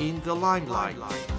in the limelight.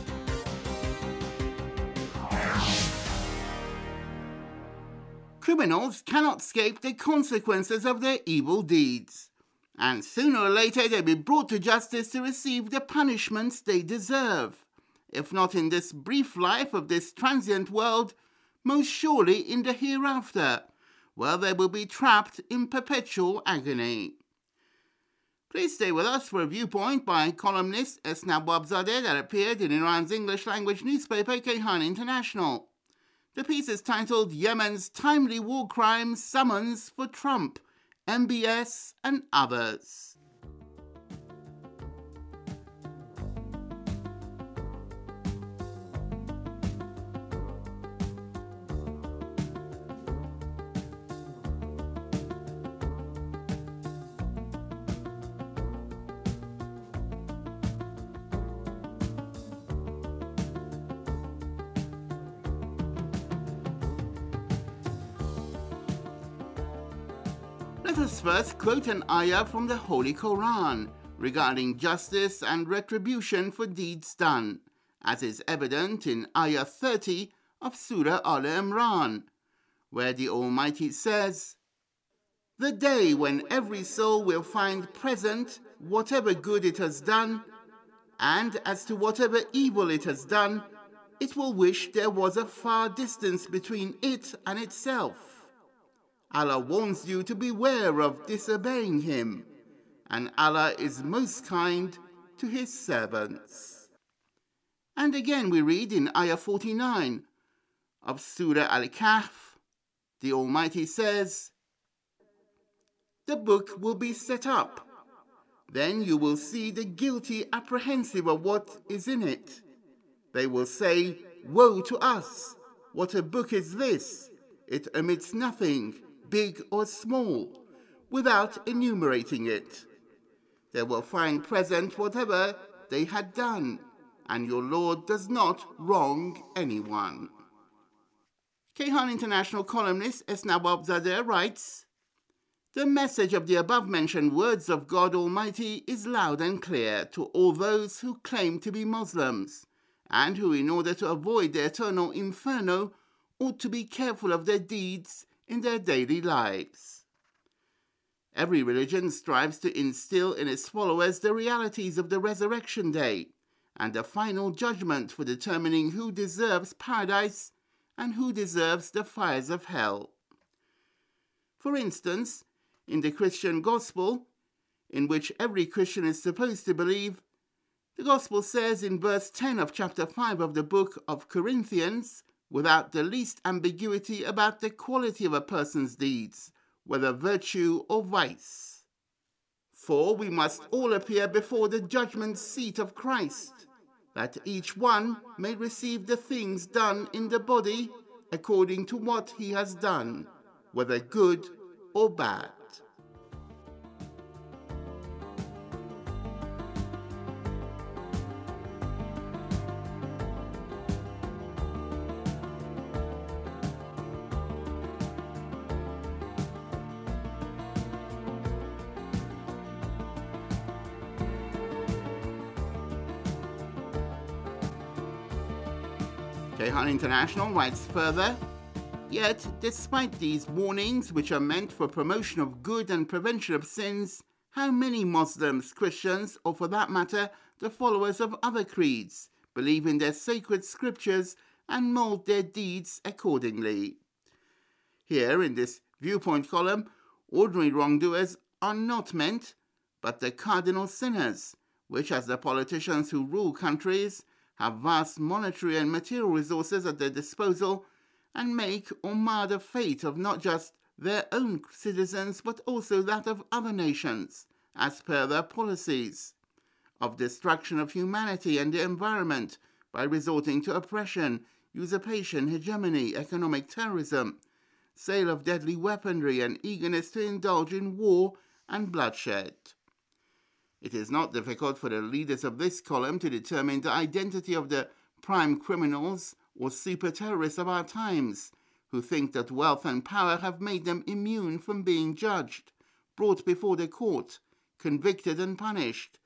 Criminals cannot escape the consequences of their evil deeds, and sooner or later they'll be brought to justice to receive the punishments they deserve. If not in this brief life of this transient world, most surely in the hereafter, where they will be trapped in perpetual agony. Please stay with us for a viewpoint by columnist Esna Wabzadeh that appeared in Iran's English language newspaper Kayhan International. The piece is titled Yemen's Timely War Crimes Summons for Trump, MBS and Others. Let us first quote an ayah from the Holy Quran regarding justice and retribution for deeds done, as is evident in ayah 30 of Surah Al-Imran, where the Almighty says, "The day when every soul will find present whatever good it has done, and as to whatever evil it has done, it will wish there was a far distance between it and itself. Allah warns you to beware of disobeying Him, and Allah is most kind to His servants." And again we read in ayah 49 of Surah Al-Kahf, the Almighty says, "The book will be set up. Then you will see the guilty apprehensive of what is in it. They will say, 'Woe to us! What a book is this! It omits nothing, big or small, without enumerating it.' They will find present whatever they had done, and your Lord does not wrong anyone." Kayhan International columnist Esna Wabzadeh writes, "The message of the above-mentioned words of God Almighty is loud and clear to all those who claim to be Muslims, and who, in order to avoid the eternal inferno, ought to be careful of their deeds in their daily lives. Every religion strives to instill in its followers the realities of the resurrection day and the final judgment for determining who deserves paradise and who deserves the fires of hell. For instance, in the Christian gospel, in which every Christian is supposed to believe, the gospel says in verse 10 of chapter 5 of the book of Corinthians, without the least ambiguity about the quality of a person's deeds, whether virtue or vice. For we must all appear before the judgment seat of Christ, that each one may receive the things done in the body according to what he has done, whether good or bad." Kayhan International writes further, "Yet, despite these warnings which are meant for promotion of good and prevention of sins, how many Muslims, Christians, or for that matter, the followers of other creeds, believe in their sacred scriptures and mold their deeds accordingly?" Here, in this viewpoint column, ordinary wrongdoers are not meant, but the cardinal sinners, which, as the politicians who rule countries, have vast monetary and material resources at their disposal and make or mar the fate of not just their own citizens but also that of other nations, as per their policies of destruction of humanity and the environment by resorting to oppression, usurpation, hegemony, economic terrorism, sale of deadly weaponry, and eagerness to indulge in war and bloodshed. It is not difficult for the leaders of this column to determine the identity of the prime criminals or super terrorists of our times, who think that wealth and power have made them immune from being judged, brought before the court, convicted and punished,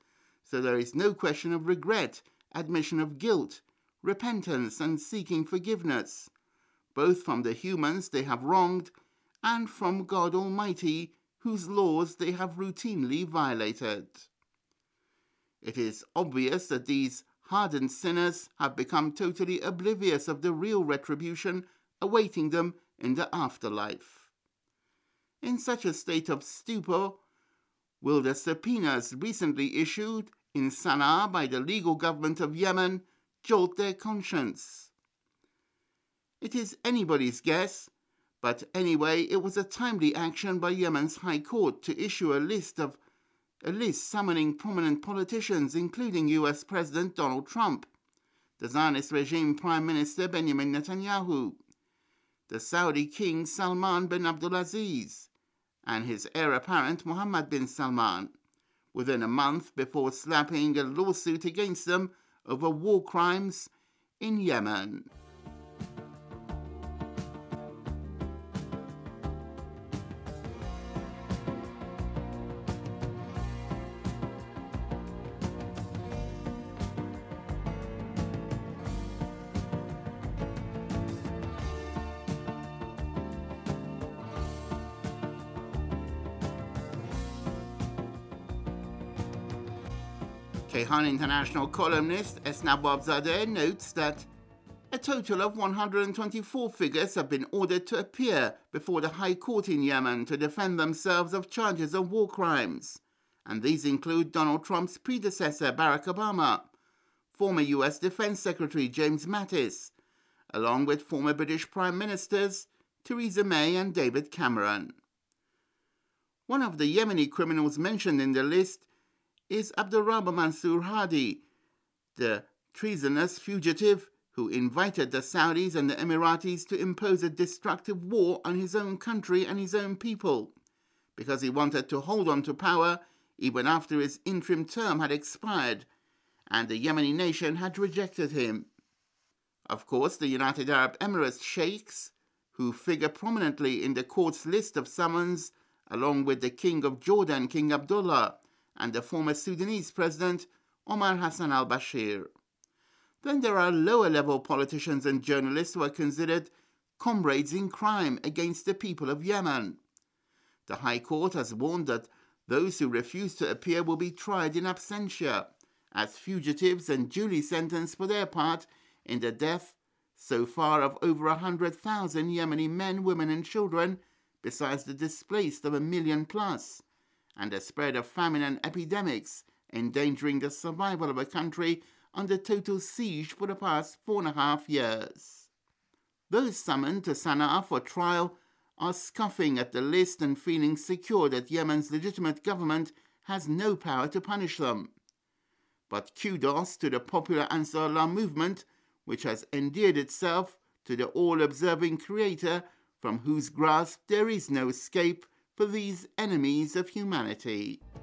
so there is no question of regret, admission of guilt, repentance, and seeking forgiveness, both from the humans they have wronged and from God Almighty, whose laws they have routinely violated. It is obvious that these hardened sinners have become totally oblivious of the real retribution awaiting them in the afterlife. In such a state of stupor, will the subpoenas recently issued in Sana'a by the legal government of Yemen jolt their conscience? It is anybody's guess, but anyway, it was a timely action by Yemen's High Court to issue a list summoning prominent politicians, including US President Donald Trump, the Zionist regime Prime Minister Benjamin Netanyahu, the Saudi King Salman bin Abdulaziz, and his heir apparent Mohammed bin Salman, within a month before slapping a lawsuit against them over war crimes in Yemen. Kayhan International columnist Esna Bobzadeh notes that a total of 124 figures have been ordered to appear before the High Court in Yemen to defend themselves of charges of war crimes, and these include Donald Trump's predecessor Barack Obama, former US Defense Secretary James Mattis, along with former British Prime Ministers Theresa May and David Cameron. One of the Yemeni criminals mentioned in the list is Abdurrahman Mansour Hadi, the treasonous fugitive who invited the Saudis and the Emiratis to impose a destructive war on his own country and his own people, because he wanted to hold on to power even after his interim term had expired and the Yemeni nation had rejected him. Of course, the United Arab Emirates sheikhs, who figure prominently in the court's list of summons, along with the King of Jordan, King Abdullah, and the former Sudanese President Omar Hassan al-Bashir. Then there are lower-level politicians and journalists who are considered comrades in crime against the people of Yemen. The High Court has warned that those who refuse to appear will be tried in absentia, as fugitives and duly sentenced for their part in the death so far of over 100,000 Yemeni men, women and children, besides the displaced of 1 million plus, and the spread of famine and epidemics, endangering the survival of a country under total siege for the past 4.5 years. Those summoned to Sana'a for trial are scoffing at the list and feeling secure that Yemen's legitimate government has no power to punish them. But kudos to the popular Ansarullah movement, which has endeared itself to the all-observing Creator, from whose grasp there is no escape for these enemies of humanity.